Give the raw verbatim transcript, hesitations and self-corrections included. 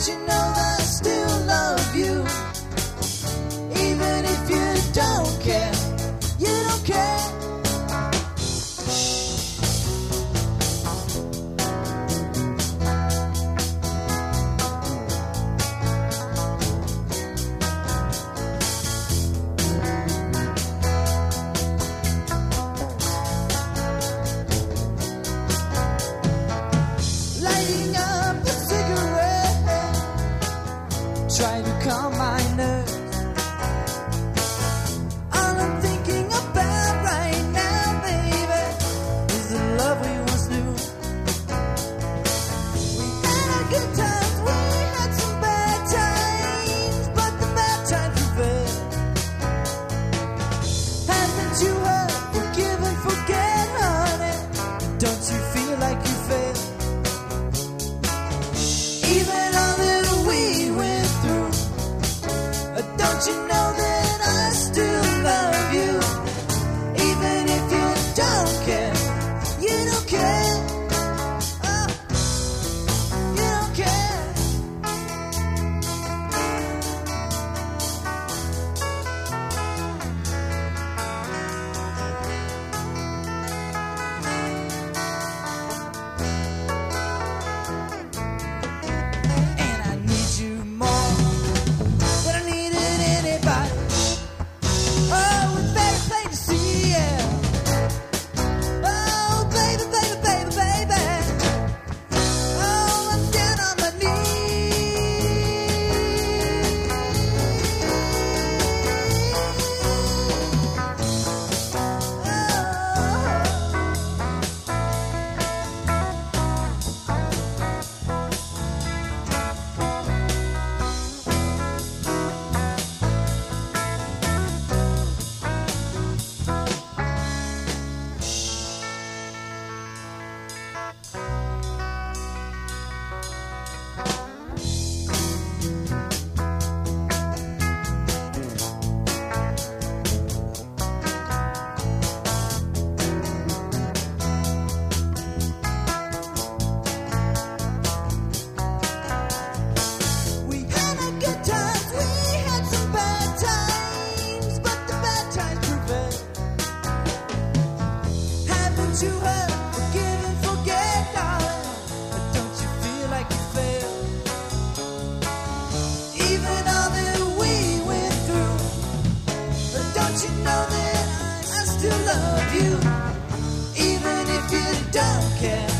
Don't you know that I still love you? Even if you don't care, you don't care. Lighting up a cigarette, trying to calm my nerves. All I'm thinking about right now, baby, is the love we once knew. We had our good times, we had some bad times, but the bad times prevailed. Haven't you heard, forgive and forget, honey? Don't you feel like you failed? Even all that we went through, don't you know that I still love you? Even if you don't care, you don't care. Oh, you don't care. And I need you more than I needed anybody. Oh, it's very plain to see, yeah. Oh, baby, baby, baby, baby. Oh, I'm down on my knees. We had our good times, we had some bad times, but the bad times prevailed. Haven't you heard, forgive and forget, darling? But don't you feel like you failed? Even all that we went through, but don't you know that I, I still love you? Even if you don't care,